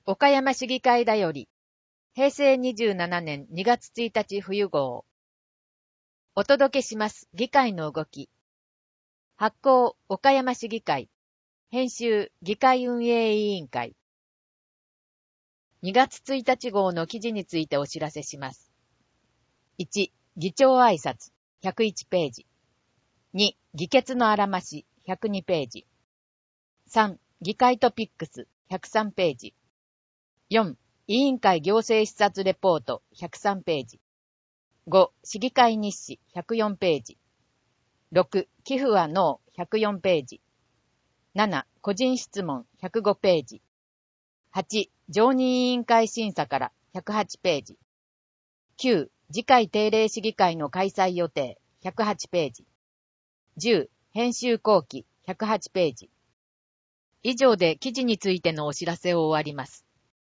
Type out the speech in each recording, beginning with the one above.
岡山市議会だより、平成27年2月1日冬号。お届けします。議会の動き。発行、岡山市議会。編集、議会運営委員会。2月1日号の記事についてお知らせします。1、議長挨拶、101ページ。2、議決のあらまし、102ページ。3、議会トピックス、103ページ。4、委員会行政視察レポート、103ページ。5、市議会日誌、104ページ。6、寄付はノー、104ページ。7、個人質問、105ページ。8、常任委員会審査から、108ページ。9、次回定例市議会の開催予定、108ページ。10、編集後期、108ページ。以上で記事についてのお知らせを終わります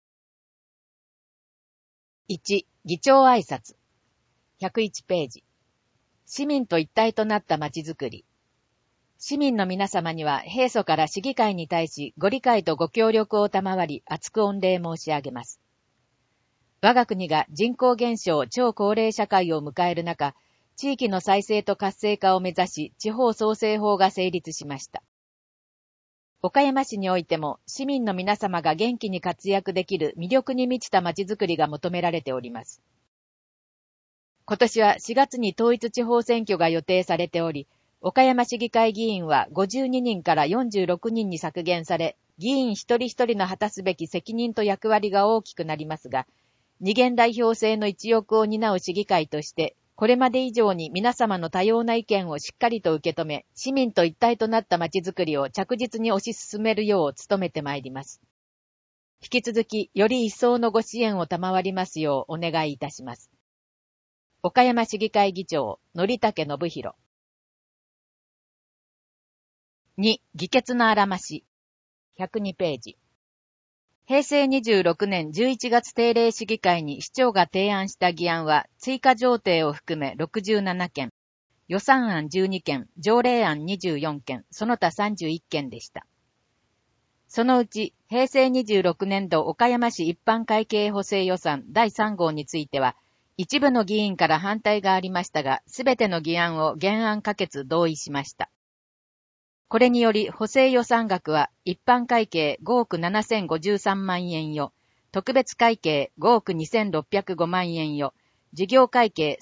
。1、議長挨拶。101ページ。市民と一体となったまちづくり。市民の皆様には平素から市議会に対しご理解とご協力を賜り厚く御礼申し上げます。我が国が人口減少超高齢社会を迎える中、地域の再生と活性化を目指し地方創生法が成立しました。岡山市においても市民の皆様が元気に活躍できる魅力に満ちたまちづくりが求められております。今年は4月に統一地方選挙が予定されており、岡山市議会議員は52人から46人に削減され、議員一人一人の果たすべき責任と役割が大きくなりますが、二元代表制の一翼を担う市議会として、これまで以上に皆様の多様な意見をしっかりと受け止め、市民と一体となったまちづくりを着実に推し進めるよう努めてまいります。引き続き、より一層のご支援を賜りますようお願いいたします。岡山市議会議長、則武信弘。2、議決のあらまし。102ページ。平成26年11月定例市議会に市長が提案した議案は、追加条例を含め67件、予算案12件、条例案24件、その他31件でした。そのうち、平成26年度岡山市一般会計補正予算第3号については、一部の議員から反対がありましたが、すべての議案を原案可決同意しました。これにより補正予算額は一般会計5億7053万円よ、特別会計5億2605万円よ、事業会計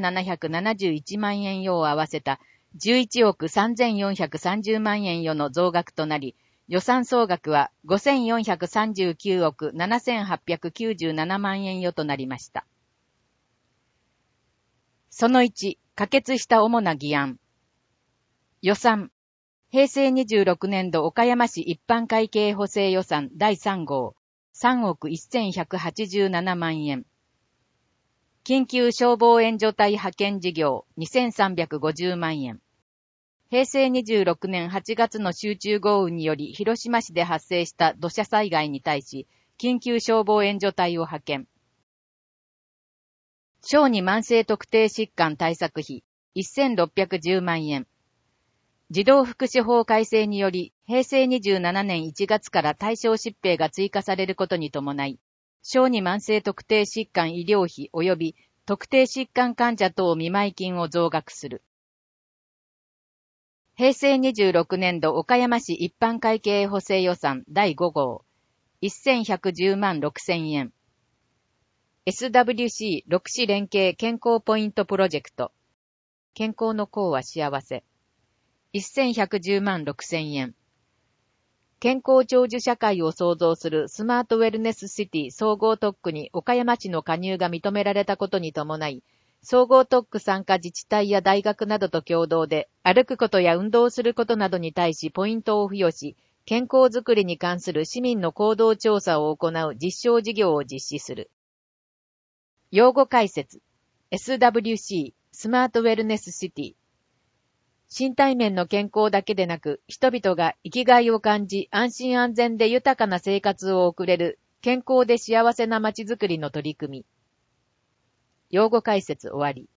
3771万円よを合わせた11億3430万円よの増額となり、予算総額は5439億7897万円よとなりました。その1、可決した主な議案。予算。平成26年度岡山市一般会計補正予算第3号3億1187万円。緊急消防援助隊派遣事業2350万円。平成26年8月の集中豪雨により広島市で発生した土砂災害に対し緊急消防援助隊を派遣。小児慢性特定疾患対策費1610万円。児童福祉法改正により、平成27年1月から対象疾病が追加されることに伴い、小児慢性特定疾患医療費及び特定疾患患者等見舞金を増額する。平成26年度岡山市一般会計補正予算第5号、1110万6000円。SWC6 市連携健康ポイントプロジェクト。健康の功は幸せ。1110万6000円。健康長寿社会を創造するスマートウェルネスシティ総合特区に岡山市の加入が認められたことに伴い、総合特区参加自治体や大学などと共同で歩くことや運動することなどに対しポイントを付与し、健康づくりに関する市民の行動調査を行う実証事業を実施する。用語解説。SWC スマートウェルネスシティ。身体面の健康だけでなく、人々が生きがいを感じ、安心安全で豊かな生活を送れる、健康で幸せな街づくりの取り組み。用語解説終わり。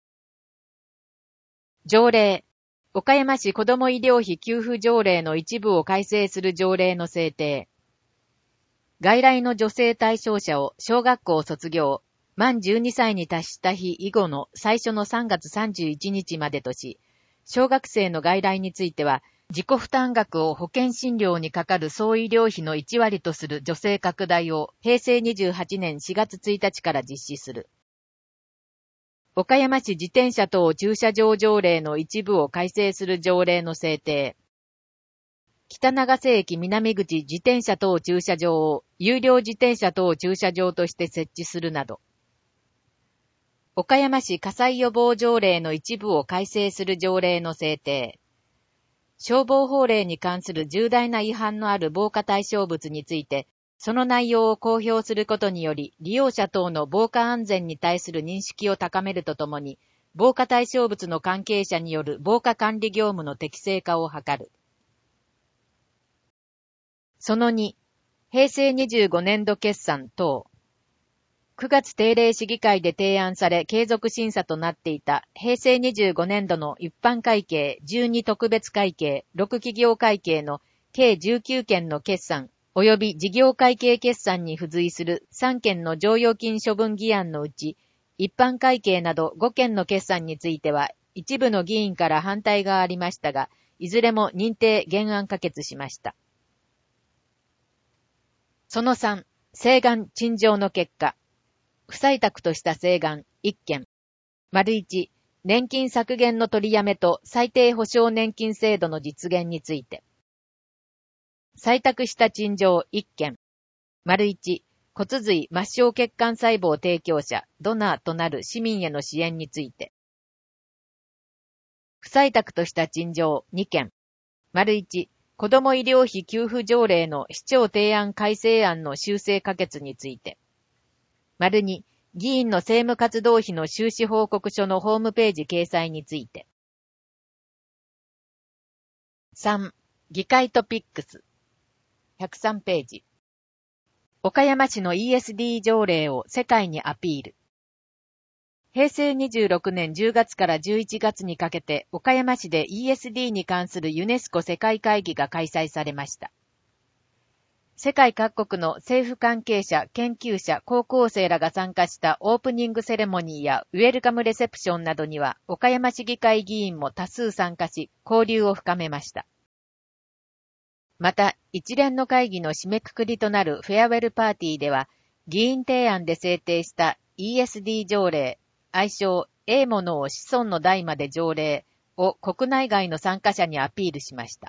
条例。岡山市子ども医療費給付条例の一部を改正する条例の制定。 外来の女性対象者を小学校卒業、満12歳に達した日以後の最初の3月31日までとし、小学生の外来については、自己負担額を保険診療にかかる総医療費の1割とする助成拡大を平成28年4月1日から実施する。岡山市自転車等駐車場条例の一部を改正する条例の制定。北長瀬駅南口自転車等駐車場を有料自転車等駐車場として設置するなど。岡山市火災予防条例の一部を改正する条例の制定。消防法令に関する重大な違反のある防火対象物について、その内容を公表することにより、利用者等の防火安全に対する認識を高めるとともに、防火対象物の関係者による防火管理業務の適正化を図る。その2、平成25年度決算等。9月定例市議会で提案され継続審査となっていた平成25年度の一般会計、12特別会計、6企業会計の計19件の決算及び事業会計決算に付随する3件の剰余金処分議案のうち、一般会計など5件の決算については一部の議員から反対がありましたが、いずれも認定原案可決しました。その3、請願陳情の結果。不採択とした請願1件。1、年金削減の取りやめと最低保障年金制度の実現について。採択した陳情1件。1、骨髄末梢血管細胞提供者、ドナーとなる市民への支援について。不採択とした陳情2件。1、子ども医療費給付条例の市長提案改正案の修正可決について。2、議員の政務活動費の収支報告書のホームページ掲載について。3、議会トピックス。103ページ。岡山市の ESD 条例を世界にアピール。平成26年10月から11月にかけて岡山市で ESD に関するユネスコ世界会議が開催されました。世界各国の政府関係者、研究者、高校生らが参加したオープニングセレモニーやウェルカムレセプションなどには岡山市議会議員も多数参加し、交流を深めました。また、一連の会議の締めくくりとなるフェアウェルパーティーでは、議員提案で制定した ESD 条例、愛称、ものを子孫の代まで条例を国内外の参加者にアピールしました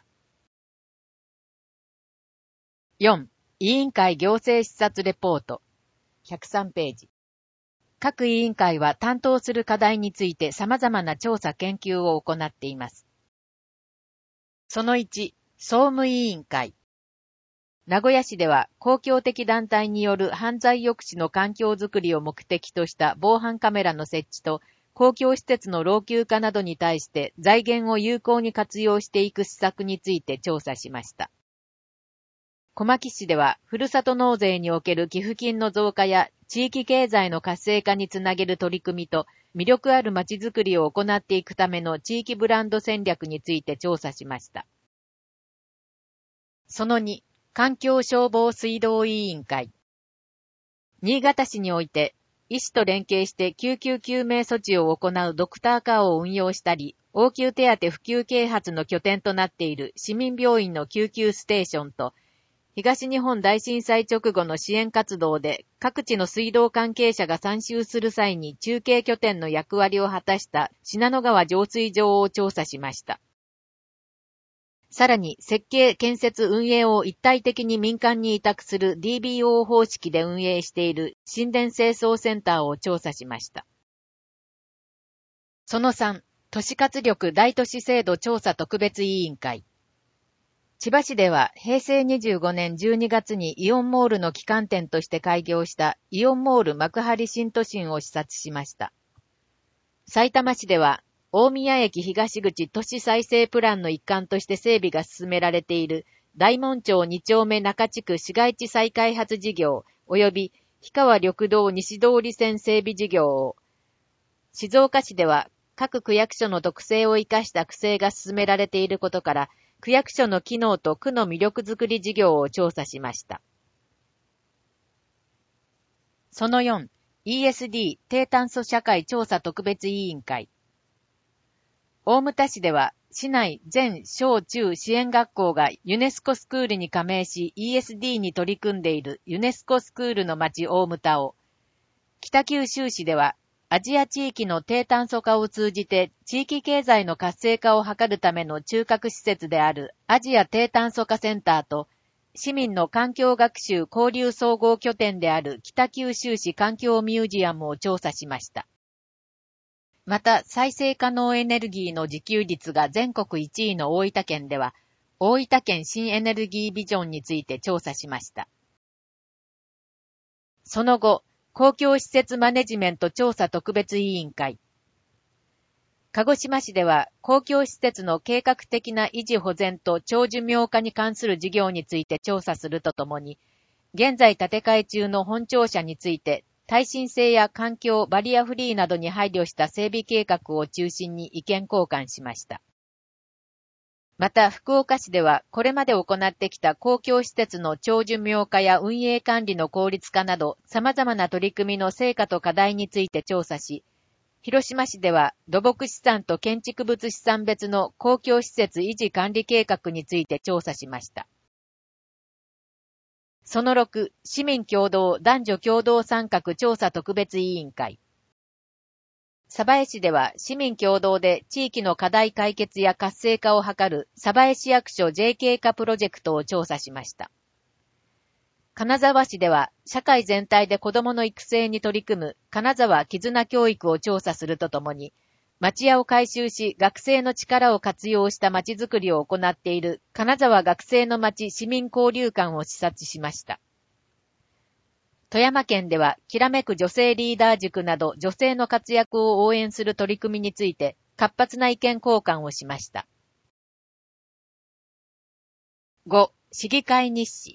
。4. 委員会行政視察レポート。103ページ。各委員会は担当する課題について様々な調査研究を行っています。その1、総務委員会。名古屋市では公共的団体による犯罪抑止の環境づくりを目的とした防犯カメラの設置と公共施設の老朽化などに対して財源を有効に活用していく施策について調査しました。小牧市では、ふるさと納税における寄付金の増加や地域経済の活性化につなげる取り組みと、魅力ある街づくりを行っていくための地域ブランド戦略について調査しました。その2、環境消防水道委員会。新潟市において、医師と連携して救急救命措置を行うドクターカーを運用したり、応急手当普及啓発の拠点となっている市民病院の救急ステーションと、東日本大震災直後の支援活動で各地の水道関係者が参集する際に中継拠点の役割を果たした信濃川浄水場を調査しました。さらに設計・建設・運営を一体的に民間に委託する DBO 方式で運営している新電清掃センターを調査しました。その3、都市活力大都市制度調査特別委員会。千葉市では平成25年12月にイオンモールの旗艦店として開業したイオンモール幕張新都心を視察しました。埼玉市では大宮駅東口都市再生プランの一環として整備が進められている大門町2丁目中地区市街地再開発事業及び氷川緑道西通り線整備事業を、静岡市では各区役所の特性を生かした区政が進められていることから、区役所の機能と区の魅力づくり事業を調査しました。 その4、ESD 低炭素社会調査特別委員会。大牟田市では、市内全小中支援学校がユネスコスクールに加盟し ESD に取り組んでいるユネスコスクールの町大牟田を、北九州市ではアジア地域の低炭素化を通じて地域経済の活性化を図るための中核施設であるアジア低炭素化センターと市民の環境学習交流総合拠点である北九州市環境ミュージアムを調査しました。また、再生可能エネルギーの自給率が全国1位の大分県では、大分県新エネルギービジョンについて調査しました。その後、公共施設マネジメント調査特別委員会。鹿児島市では、公共施設の計画的な維持保全と長寿命化に関する事業について調査するとともに、現在建て替え中の本庁舎について、耐震性や環境、バリアフリーなどに配慮した整備計画を中心に意見交換しました。また、福岡市では、これまで行ってきた公共施設の長寿命化や運営管理の効率化など、様々な取り組みの成果と課題について調査し、広島市では土木資産と建築物資産別の公共施設維持管理計画について調査しました。その6、市民共同男女共同参画調査特別委員会。鯖江市では市民共同で地域の課題解決や活性化を図る鯖江市役所 JK 化プロジェクトを調査しました。金沢市では社会全体で子どもの育成に取り組む金沢絆教育を調査するとともに、町屋を改修し学生の力を活用した町づくりを行っている金沢学生の町市民交流館を視察しました。富山県ではきらめく女性リーダー塾など女性の活躍を応援する取り組みについて活発な意見交換をしました。5. 市議会日誌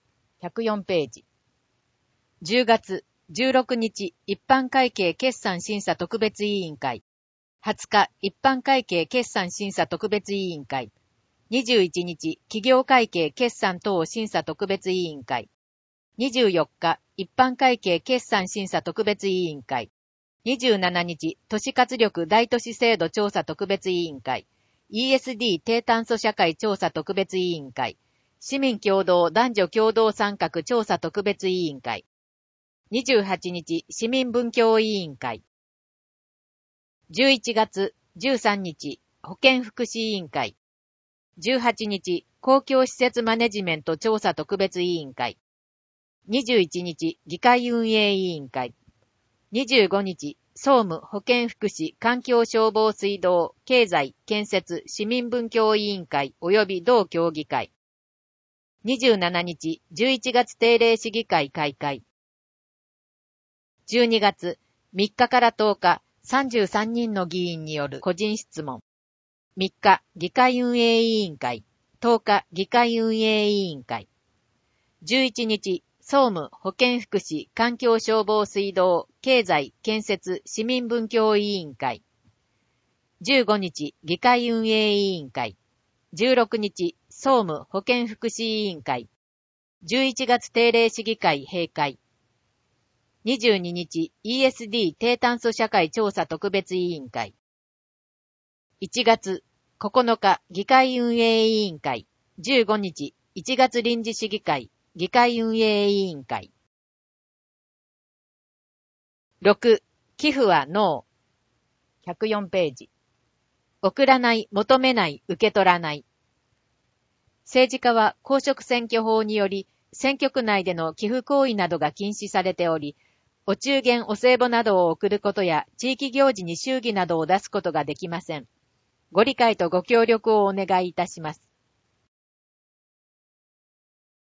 104ページ。10月16日一般会計決算審査特別委員会。20日一般会計決算審査特別委員会。21日企業会計決算等審査特別委員会。24日一般会計決算審査特別委員会。27日都市活力大都市制度調査特別委員会。ESD 低炭素社会調査特別委員会。市民共同男女共同参画調査特別委員会。28日市民文教委員会。11月13日保健福祉委員会。18日公共施設マネジメント調査特別委員会。21日議会運営委員会。25日総務保健福祉環境消防水道経済建設市民文教委員会及び同協議会。27日11月定例市議会開会。12月3日から10日33人の議員による個人質問。3日議会運営委員会。10日議会運営委員会。11日総務保健福祉環境消防水道経済建設市民文教委員会。15日議会運営委員会。16日総務保健福祉委員会。11月定例市議会閉会。22日 ESD 低炭素社会調査特別委員会。1月9日議会運営委員会。15日1月臨時市議会議会運営委員会。6. 寄付はノー。104ページ。送らない、求めない、受け取らない。政治家は公職選挙法により、選挙区内での寄付行為などが禁止されており、お中元お歳暮などを送ることや地域行事に祝儀などを出すことができません。ご理解とご協力をお願いいたします。